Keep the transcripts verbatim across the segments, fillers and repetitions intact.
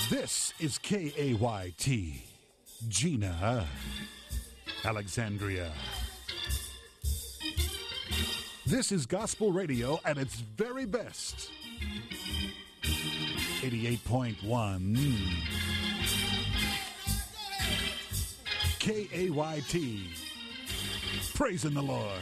This is K A Y T, Gina, Alexandria. This is gospel radio at its very best. eighty-eight point one K A Y T. Praising the Lord.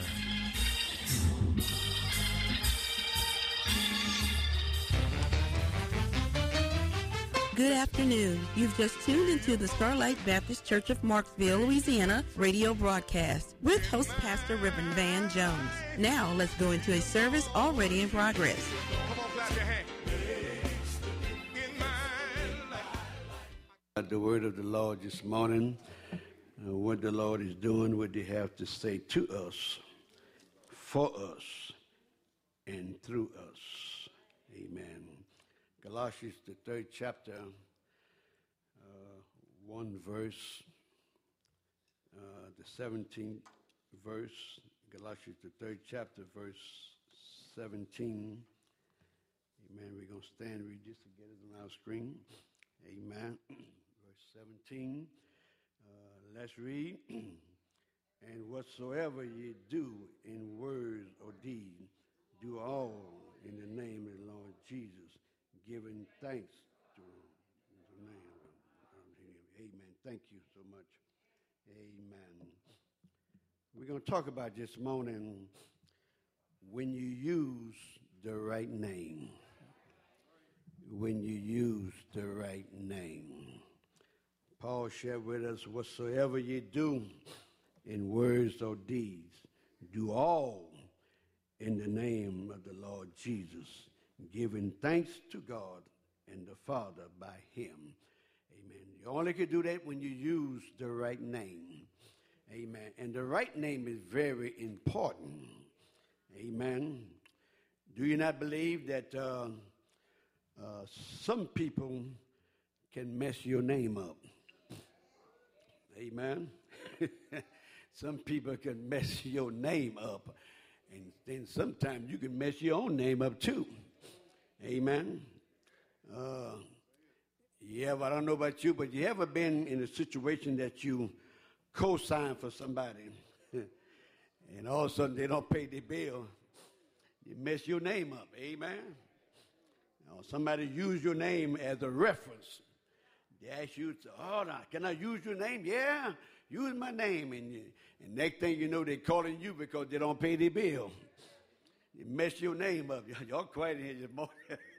Good afternoon. You've just tuned into the Starlight Baptist Church of Marksville, Louisiana radio broadcast with host Pastor Reverend Van Jones. Now let's go into a service already in progress. Come on, clap your hands. The word of the Lord this morning, uh, what the Lord is doing, what they have to say to us, for us, and through us. Amen. Galatians, the third chapter, uh, one verse, uh, the seventeenth verse, Galatians, the third chapter, verse seventeen. Amen. We're going to stand and read this to get it on our screen. Amen. Verse seventeen. Uh, let's read. And whatsoever ye do in words or deed, do all in the name of the Lord Jesus, giving thanks to the name. Amen. Thank you so much. Amen. We're going to talk about this morning when you use the right name. When you use the right name. Paul shared with us, whatsoever you do in words or deeds, do all in the name of the Lord Jesus, giving thanks to God and the Father by him. Amen. You only can do that when you use the right name. Amen. And the right name is very important. Amen. Do you not believe that uh, uh, some people can mess your name up? Amen. Some people can mess your name up. And then sometimes you can mess your own name up too. Amen. Uh, yeah, but I don't know about you, but you ever been in a situation that you co-sign for somebody and all of a sudden they don't pay their bill? You mess your name up. Amen. Or somebody use your name as a reference. They ask you, oh, now, can I use your name? Yeah, use my name. And, you, and next thing you know, they're calling you because they don't pay their bill. They mess your name up. Y'all quiet in here this morning.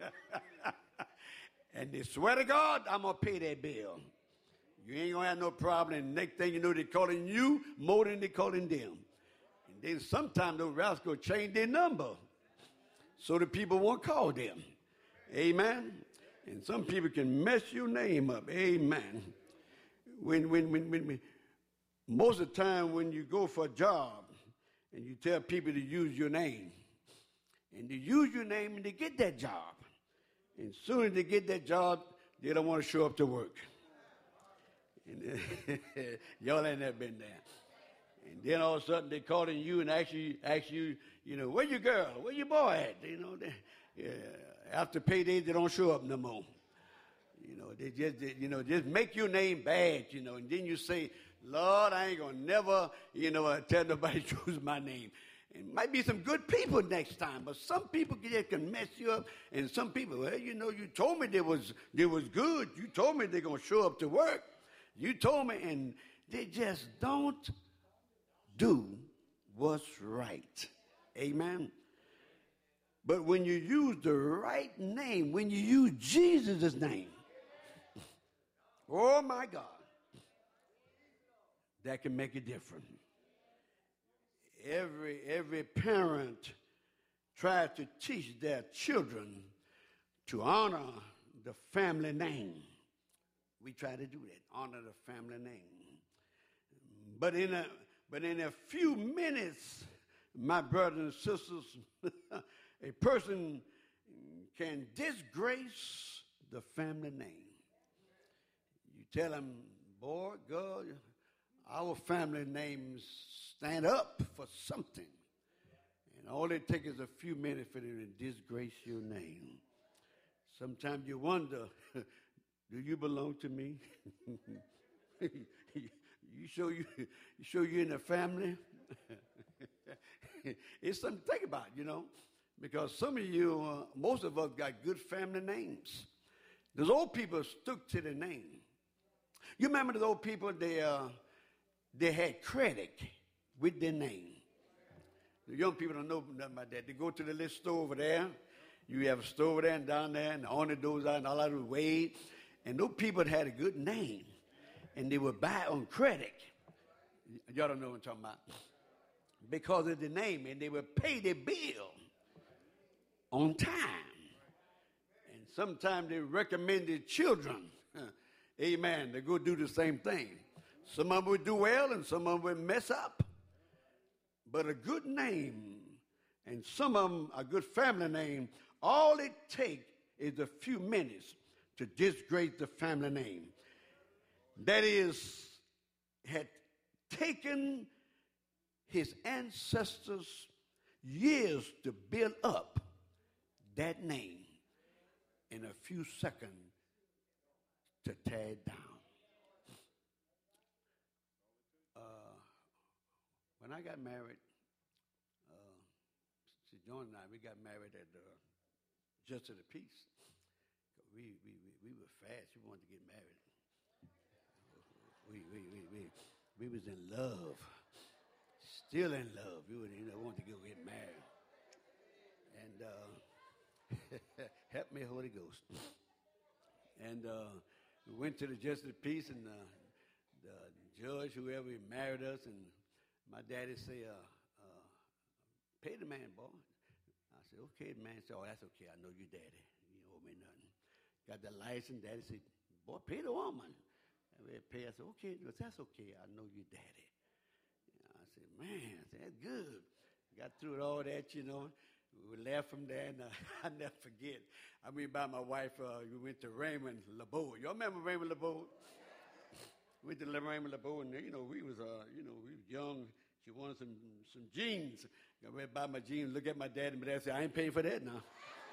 And they swear to God, I'm going to pay that bill. You ain't going to have no problem. And next thing you know, they're calling you more than they're calling them. And then sometimes those rascals change their number so the people won't call them. Amen. And some people can mess your name up. Amen. When, when, when, when, when, most of the time when you go for a job and you tell people to use your name, and they use your name and they get that job. And as soon as they get that job, they don't want to show up to work. And y'all ain't never been there. And then all of a sudden they calling you and ask you, ask you, you know, where your girl, where your boy at? You know, they, yeah, after payday, they don't show up no more. You know, they just, they, you know, just make your name bad, you know, and then you say, Lord, I ain't gonna never, you know, tell nobody to use my name. And might be some good people next time, but some people just can mess you up, and some people, well, you know, you told me they was, they was good. You told me they're gonna show up to work. You told me, and they just don't do what's right. Amen. But when you use the right name, when you use Jesus' name, oh my God, that can make a difference. Every, every parent tries to teach their children to honor the family name. We try to do that, honor the family name. But in a, but in a few minutes, my brothers and sisters, a person can disgrace the family name. You tell them, boy, girl, our family names stand up for something. And all it takes is a few minutes for them to disgrace your name. Sometimes you wonder, Do you belong to me? You show you, you show you in the family. It's something to think about, you know, because some of you, uh, most of us got good family names. Those old people stuck to their name. You remember those old people, they, uh, they had credit with their name. The young people don't know nothing about that. They go to the little store over there. You have a store over there and down there, and the owner goes out and all that would wait. And those people had a good name, and they would buy on credit. Y'all don't know what I'm talking about. Because of the name, and they would pay their bill on time. And sometimes they recommended children, amen, to go do the same thing. Some of them would do well, and some of them would mess up. But a good name, and some of them a good family name, all it takes is a few minutes to disgrace the family name. That is, had taken his ancestors years to build up that name, in a few seconds to tear it down. Uh, when I got married, uh, see, John and I, we got married at uh, Just of the Peace. We, we, we, we were fast. We wanted to get married. We, we, we, we, we was in love. Still in love. We would, you know, wanted to go get married. And uh, help me, Holy Ghost. And uh, we went to the Justice of the Peace, and uh, the judge, whoever married us, and my daddy said, uh, uh, pay the man, boy. I said, okay. The man said, oh, that's okay. I know you daddy. You owe me nothing. Got the license. Daddy said, boy, pay the woman. And we pay. I said, okay. He goes, that's okay. I know you daddy. I said, man, I said, that's good. Got through it all that, you know. We left from there, and uh, I never forget. I mean, by my wife, uh, we went to Raymond LeBeau. Y'all remember Raymond LeBeau? We went to Raymond LeBeau, and, you know, we was, uh, you know, we was young. She wanted some some jeans. I went by my jeans, look at my dad, and my dad said, I ain't paying for that now.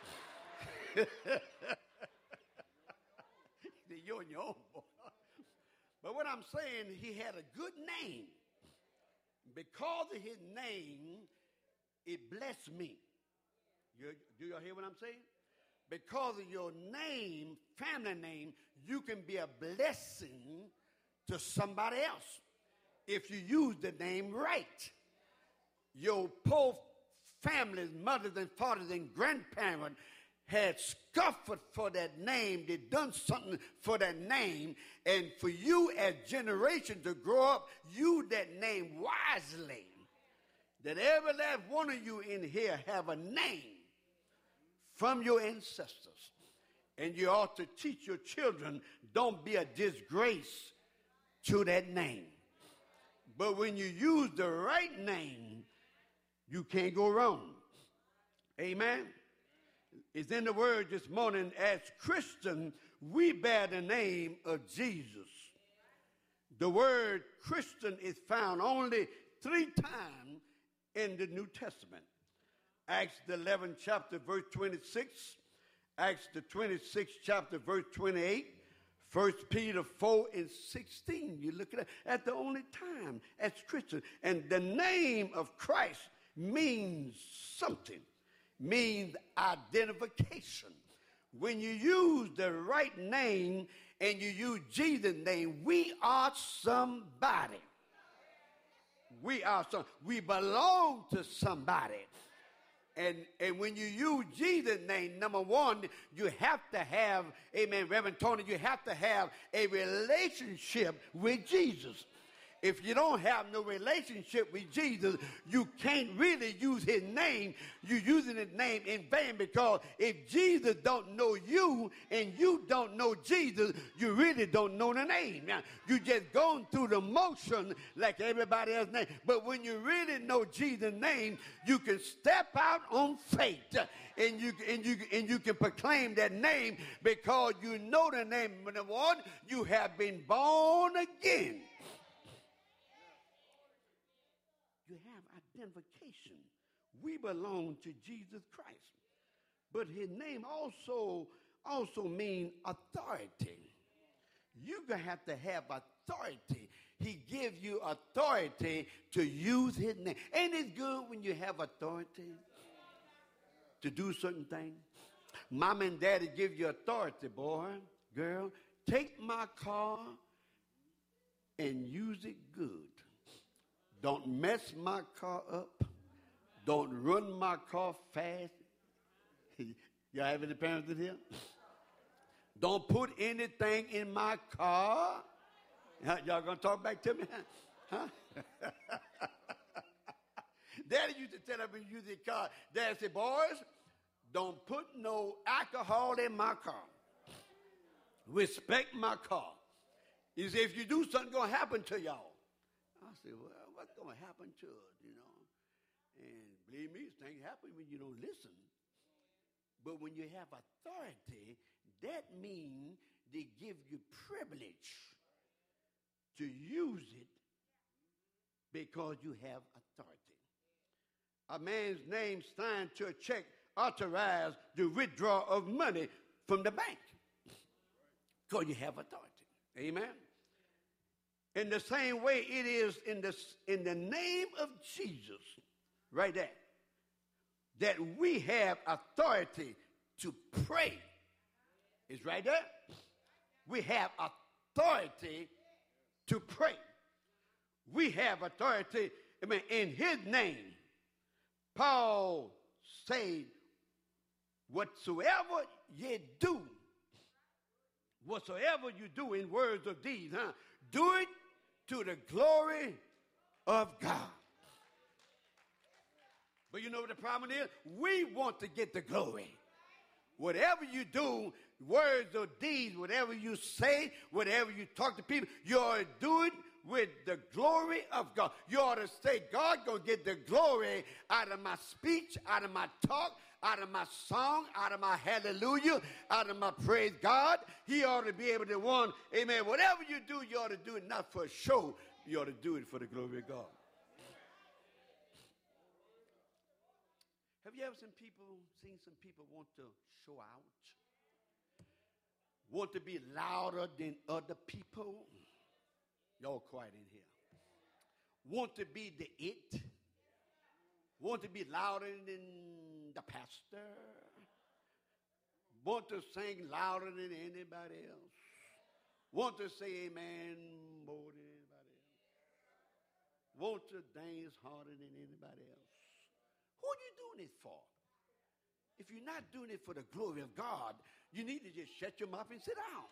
You're on your own, boy. But what I'm saying, he had a good name. Because of his name, it blessed me. You, do y'all hear what I'm saying? Because of your name, family name, you can be a blessing to somebody else if you use the name right. Your poor families, mothers and fathers and grandparents had suffered for that name. They done something for that name. And for you as generation to grow up, use that name wisely. That every last one of you in here have a name from your ancestors. And you ought to teach your children, don't be a disgrace to that name. But when you use the right name, you can't go wrong. Amen. It's in the word this morning, as Christians, we bear the name of Jesus. The word Christian is found only three times in the New Testament. Acts the eleventh chapter, verse twenty-six. Acts the twenty-sixth chapter, verse twenty-eight. First Peter four and sixteen. You look at that. That's the only time as Christians. And the name of Christ means something. Means identification. When you use the right name and you use Jesus' name, we are somebody. We are some. We belong to somebody. And, and when you use Jesus' name, number one, you have to have, amen, Reverend Tony, you have to have a relationship with Jesus. If you don't have no relationship with Jesus, you can't really use his name. You're using his name in vain, because if Jesus don't know you and you don't know Jesus, you really don't know the name. Now, you just going through the motion like everybody else's name. But when you really know Jesus' name, you can step out on faith and you, and you, and you can proclaim that name because you know the name. Number one, you have been born again. You have identification. We belong to Jesus Christ. But his name also, also means authority. you're going to have to have authority. He gives you authority to use his name. Ain't it good when you have authority to do certain things? Mom and daddy give you authority, boy, girl. Take my car and use it good. Don't mess my car up. Don't run my car fast. Y'all have any parents in here? Don't put anything in my car. Y'all gonna talk back to me? Huh? Daddy used to tell us when you use the car. Daddy said, boys, don't put no alcohol in my car. Respect my car. He said, if you do, something's gonna happen to y'all. I said, well, what's gonna happen to us, you know? And believe me, things happen when you don't listen. But when you have authority, that means they give you privilege to use it because you have authority. A man's name signed to a check authorized the withdrawal of money from the bank because you have authority. Amen? In the same way it is in the, in the name of Jesus, right there, that we have authority to pray. It's right there. We have authority to pray. We have authority, I mean, in his name. Paul said, whatsoever ye do, whatsoever you do in words or deeds, huh, do it to the glory of God. But you know what the problem is? We want to get the glory. Whatever you do, words or deeds, whatever you say, whatever you talk to people, you ought to do it with the glory of God. You ought to say, God gonna get the glory out of my speech, out of my talk, out of my song, out of my hallelujah, out of my praise God. He ought to be able to one, amen, whatever you do, you ought to do it not for show. You ought to do it for the glory of God. Have you ever seen people, seen some people want to show out? Want to be louder than other people? Y'all quiet in here. Want to be the it? Want to be louder than the pastor? Want to sing louder than anybody else? Want to say amen more than anybody else? Want to dance harder than anybody else? Who are you doing it for? If you're not doing it for the glory of God, you need to just shut your mouth and sit down.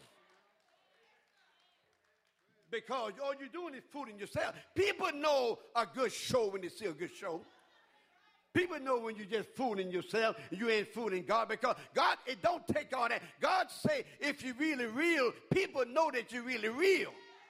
Because all you're doing is fooling yourself. People know a good show when they see a good show. People know when you're just fooling yourself and you ain't fooling God, because God, it don't take all that. God say, if you're really real, people know that you're really real.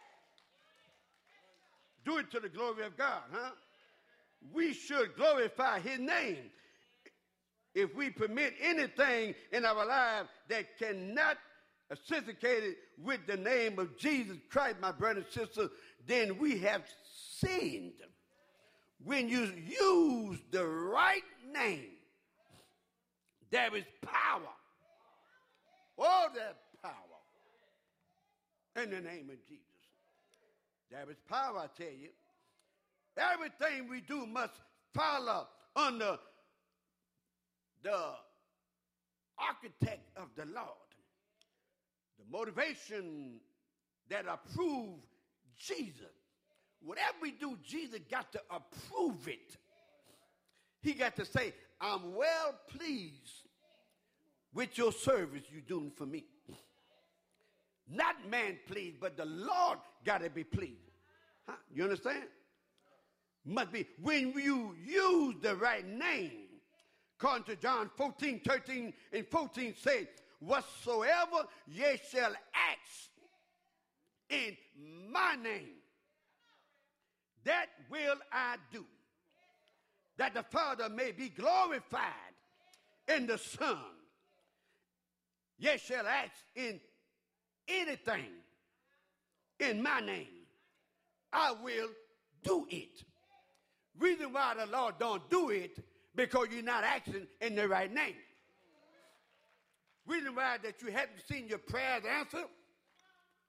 Do it to the glory of God, huh? We should glorify his name. If we permit anything in our lives that cannot associate it with the name of Jesus Christ, my brother and sister, then we have sinned. When you use the right name, there is power. Oh, there's power in the name of Jesus. There is power, I tell you. Everything we do must follow under the architect of the Lord. The motivation that approve Jesus. Whatever we do, Jesus got to approve it. He got to say, I'm well pleased with your service you're doing for me. Not man pleased, but the Lord got to be pleased. Huh? You understand? Must be when you use the right name. According to John fourteen, thirteen, and fourteen say, whatsoever ye shall ask in my name, that will I do, that the Father may be glorified in the Son. Ye shall ask in anything in my name, I will do it. Reason why the Lord don't do it, because you're not asking in the right name. Reason why that you haven't seen your prayers answered,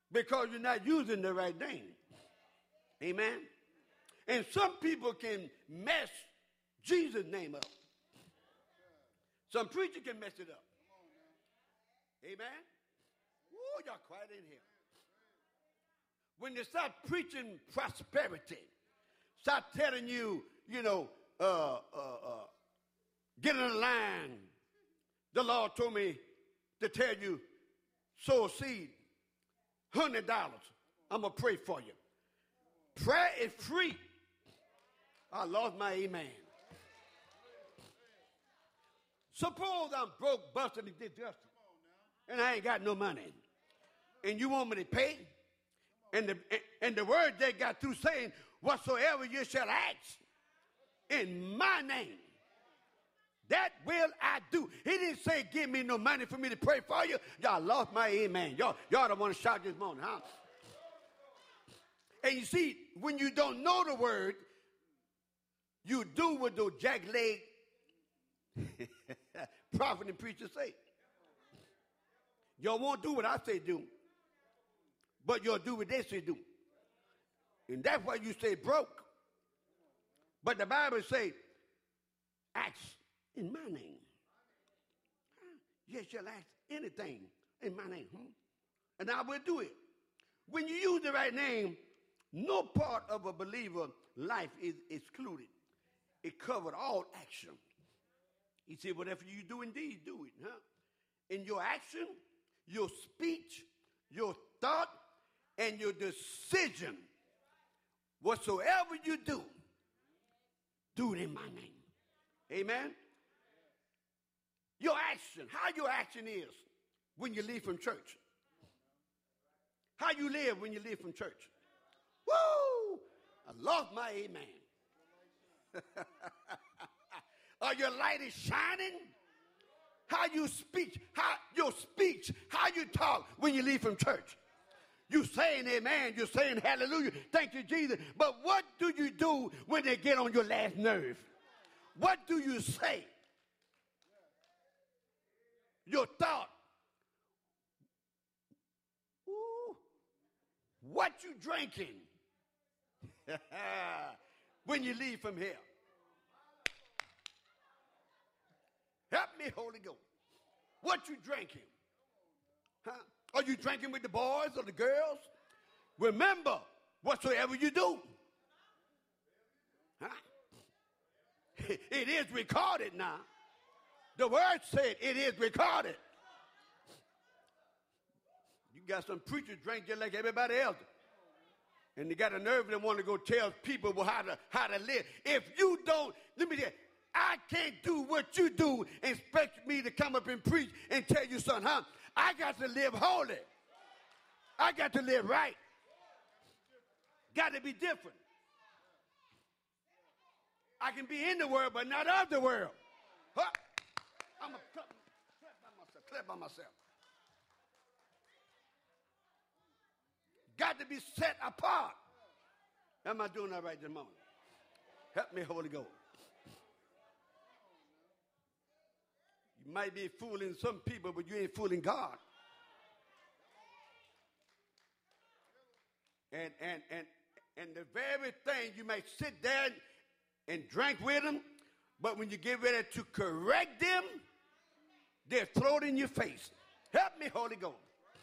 because you're not using the right name. Amen? And some people can mess Jesus' name up. Some preacher can mess it up. Amen? Ooh, y'all quiet in here. When they start preaching prosperity, start telling you, you know, uh, uh, uh, get in line. The Lord told me to tell you, sow a seed, one hundred dollars. I'm going to pray for you. Prayer is free. I lost my amen. Suppose I'm broke, busted, and disgusted, and I ain't got no money, and you want me to pay? And the, and the word they got through saying, whatsoever you shall ask in my name, that will I do. He didn't say, give me no money for me to pray for you. Y'all lost my amen. Y'all, y'all don't want to shout this morning, huh? And you see, when you don't know the word, you do what those jack-leg prophet and preachers say. Y'all won't do what I say do, but you'll do what they say do. And that's why you stay broke. But the Bible says, ask in my name. Yes, shall ask anything in my name. Hmm? And I will do it. When you use the right name, no part of a believer's life is excluded. It covered all action. He said, whatever you do indeed, do it. Huh? In your action, your speech, your thought, and your decision, whatsoever you do, do it in my name. Amen? Your action, how your action is when you leave from church. How you live when you leave from church. Woo! I lost my amen. Are your light is shining? How you speak, how your speech, how you talk when you leave from church. You saying amen, you're saying hallelujah, thank you, Jesus. But what do you do when they get on your last nerve? What do you say? Your thought. Ooh, what you drinking when you leave from here? Help me, Holy Ghost. What you drinking? Huh? Are you drinking with the boys or the girls? Remember, whatsoever you do. Huh? It is recorded now. The word said it is recorded. You got some preachers drink just like everybody else. And they got a nerve and want to go tell people how to, how to live. If you don't, let me tell you, I can't do what you do and expect me to come up and preach and tell you something, huh? I got to live holy. I got to live right. Got to be different. I can be in the world, but not of the world. Huh? I'm a clap, clap by myself. Clap by myself. Got to be set apart. Am I doing that right this morning? Help me, Holy Ghost. You might be fooling some people, but you ain't fooling God. And and and and the very thing, you might sit there and drink with them, but when you get ready to correct them, they throw it in your face. Help me, Holy Ghost.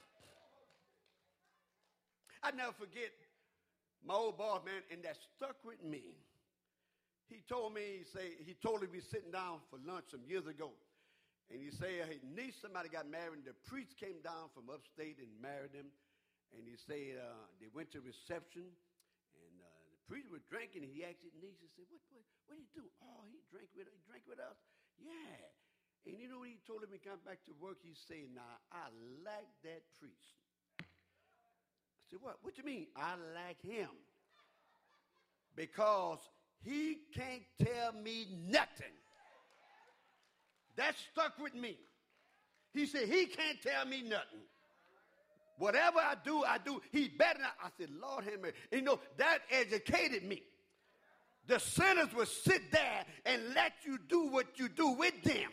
I never forget my old boss, man, and that stuck with me. He told me, he say, he told me we sitting down for lunch some years ago. And he said his niece, somebody got married, and the priest came down from upstate and married him. And he said uh, they went to reception, and uh, the priest was drinking, and he asked his niece, he said, what, what, what do you do? Oh, he drank with, he drank with us? Yeah. And you know what he told him? He come back to work, he said, now, I like that priest. I said, what? What you mean? I like him. Because he can't tell me nothing. That stuck with me. He said, he can't tell me nothing. Whatever I do, I do. He better not. I said, Lord have mercy. You know, that educated me. The sinners will sit there and let you do what you do with them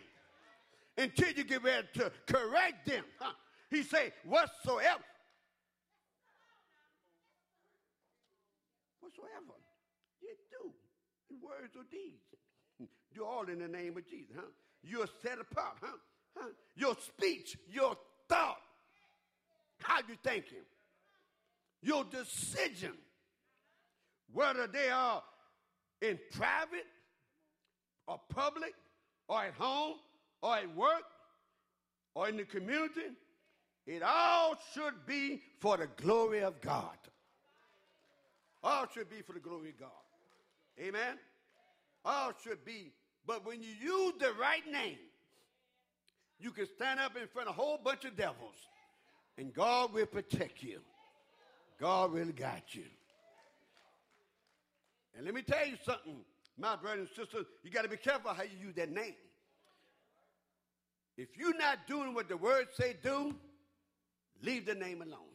until you get ready to correct them. Huh? He said, whatsoever. whatsoever you do in words or deeds, do all in the name of Jesus. Huh? You're set apart. Huh? Huh? Your speech, your thought, how you thinking, your decision, whether they are in private or public or at home or at work or in the community, it all should be for the glory of God. All should be for the glory of God. Amen? All should be. But when you use the right name, you can stand up in front of a whole bunch of devils, and God will protect you. God will guide you. And let me tell you something, my brothers and sisters, you got to be careful how you use that name. If you're not doing what the word say do, leave the name alone.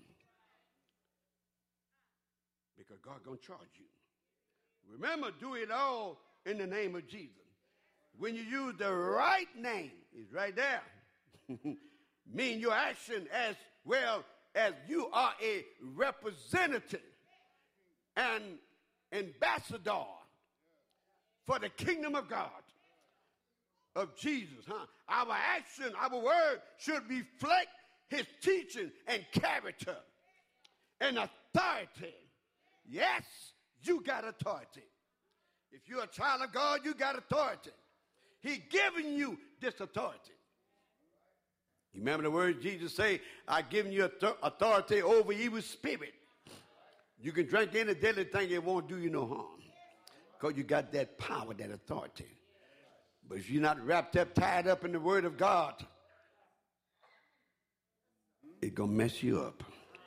Because God's going to charge you. Remember, do it all in the name of Jesus. When you use the right name, it's right there. Mean your action as well as you are a representative and ambassador for the kingdom of God, of Jesus. Huh? Our action, our word should reflect his teaching and character and authority. Yes, you got authority. If you're a child of God, you got authority. He's giving you this authority. You remember the words Jesus say, I've given you authority over evil spirit. You can drink any deadly thing, it won't do you no harm. Because you got that power, that authority. But if you're not wrapped up, tied up in the word of God, it's going to mess you up.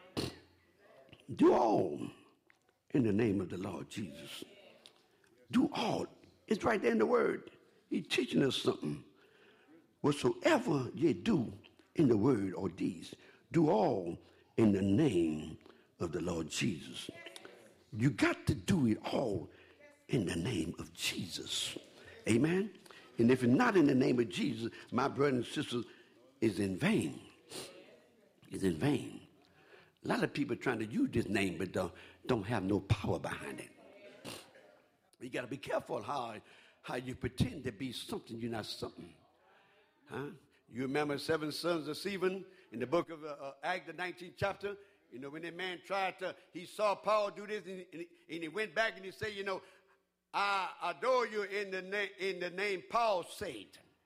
Do all in the name of the Lord Jesus. Do all. It's right there in the word. He's teaching us something. Whatsoever ye do in the word or deeds, do all in the name of the Lord Jesus. You got to do it all in the name of Jesus. Amen? And if it's not in the name of Jesus, my brothers and sisters, is in vain. It's in vain. A lot of people trying to use this name, but don't, don't have no power behind it. You got to be careful how, how you pretend to be something you're not something. Huh? You remember seven sons of Stephen in the book of uh, uh, Acts, the nineteenth chapter? You know, when that man tried to, he saw Paul do this, and, and, and he went back and he said, you know, I adore you in the, na- in the name Paul said.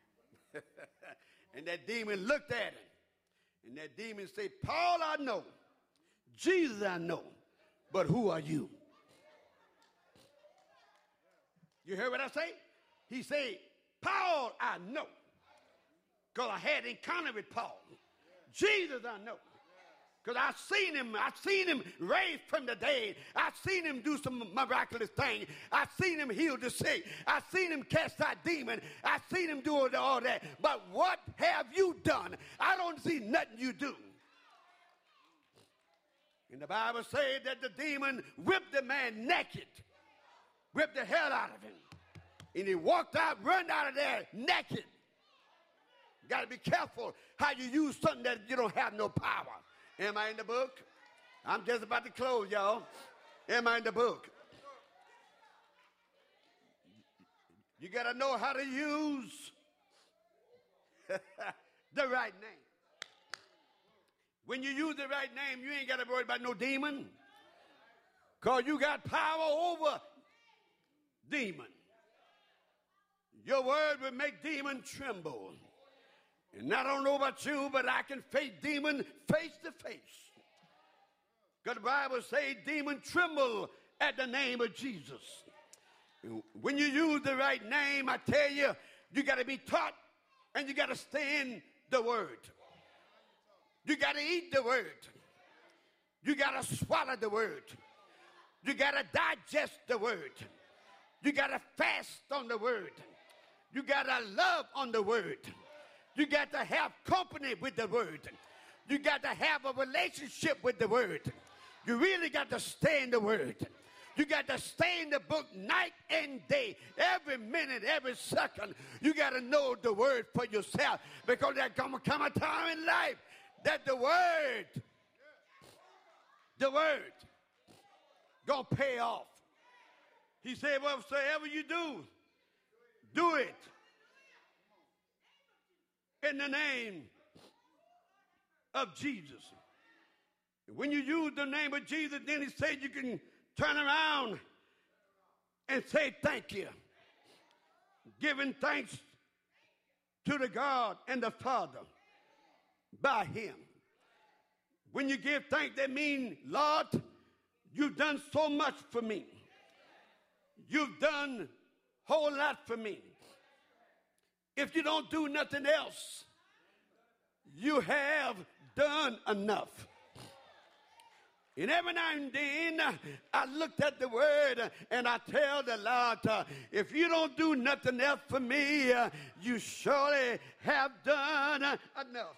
And that demon looked at him. And that demon said, Paul I know, Jesus I know, but who are you? You heard what I say? He said, Paul I know, because I had encounter with Paul. Jesus I know, because I seen him. I seen him raised from the dead. I seen him do some miraculous thing. I seen him heal the sick. I seen him cast out demons. I seen him do all that. But what have you done? I don't see nothing you do. And the Bible says that the demon whipped the man naked, whipped the hell out of him, and he walked out, run out of there naked. You got to be careful how you use something that you don't have no power. Am I in the book? I'm just about to close, y'all. Am I in the book? You got to know how to use the right name. When you use the right name, you ain't got to worry about no demon, because you got power over demon. Your word will make demon tremble. And I don't know about you, but I can face demon face to face. Because the Bible says demon tremble at the name of Jesus. When you use the right name, I tell you, you got to be taught and you got to stay in the word. You got to eat the word. You got to swallow the word. You got to digest the word. You got to fast on the word. You got to love on the word. You got to have company with the word. You got to have a relationship with the word. You really got to stay in the word. You got to stay in the book night and day, every minute, every second. You got to know the word for yourself, because there's going to come a time in life that the word, the word, going to pay off. He said, whatsoever you do, do it in the name of Jesus. When you use the name of Jesus, then he said you can turn around and say thank you. Giving thanks to the God and the Father by him. When you give thanks, that means, Lord, you've done so much for me. You've done a whole lot for me. If you don't do nothing else, you have done enough. And every now and then, I looked at the word and I tell the Lord, uh, if you don't do nothing else for me, uh, you surely have done uh, enough.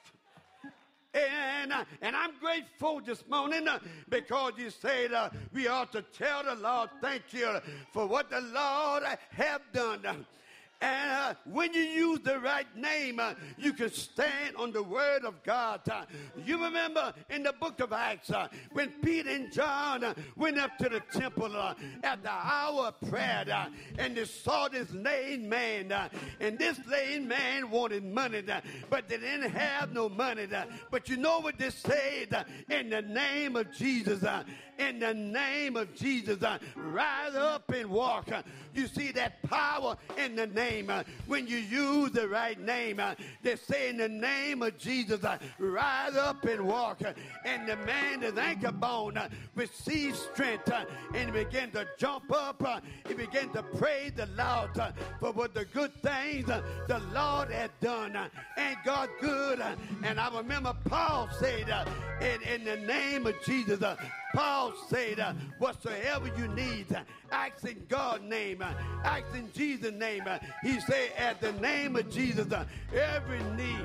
And, uh, and I'm grateful this morning uh, because you said uh, we ought to tell the Lord thank you for what the Lord have done. And uh, when you use the right name, uh, you can stand on the word of God. Uh, you remember in the book of Acts uh, when Peter and John uh, went up to the temple uh, at the hour of prayer uh, and they saw this lame man. Uh, and this lame man wanted money, uh, but they didn't have no money. Uh, but you know what they said? Uh, in the name of Jesus, uh, in the name of Jesus, uh, rise up and walk. Uh, you see that power in the name. Uh, when you use the right name, uh, they say in the name of Jesus, uh, rise up and walk. Uh, and the man, his ankle bone, uh, received strength uh, and he began to jump up. Uh, he began to praise the Lord uh, for what the good things uh, the Lord had done. Uh, ain't God good? Uh, and I remember Paul said, uh, in, in the name of Jesus, uh, Paul said, uh, whatsoever you need, uh, ask in God's name, uh, ask in Jesus' name. Uh, he said, at the name of Jesus, uh, every knee,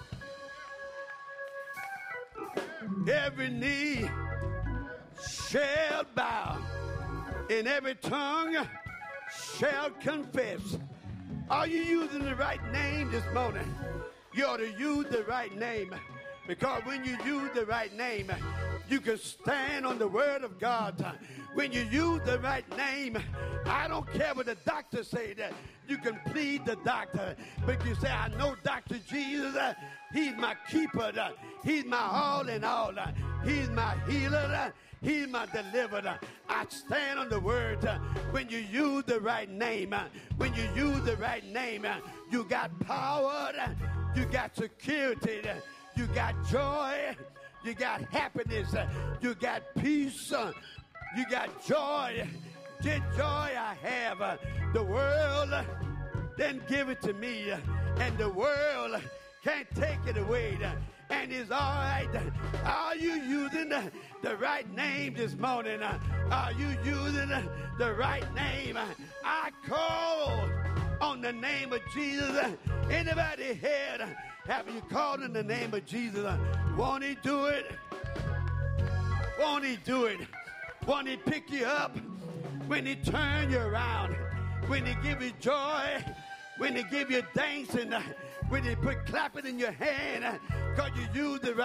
every knee shall bow, and every tongue shall confess. Are you using the right name this morning? You ought to use the right name. Because when you use the right name, you can stand on the word of God. When you use the right name, I don't care what the doctor say that you can plead the doctor. But you say, I know Doctor Jesus, he's my keeper, he's my all in all, he's my healer, he's my deliverer. I stand on the word. When you use the right name, when you use the right name, you got power, you got security, you got joy, you got happiness, you got peace, you got joy. Get joy I have. The world didn't give it to me, and the world can't take it away. And it's all right. Are you using the right name this morning? Are you using the right name? I call on the name of Jesus. Anybody here? Have you called in the name of Jesus? Won't he do it? Won't he do it? Won't he pick you up? When he turn you around? When he give you joy? When he give you dancing? When he put clapping in your hand? Because you use the right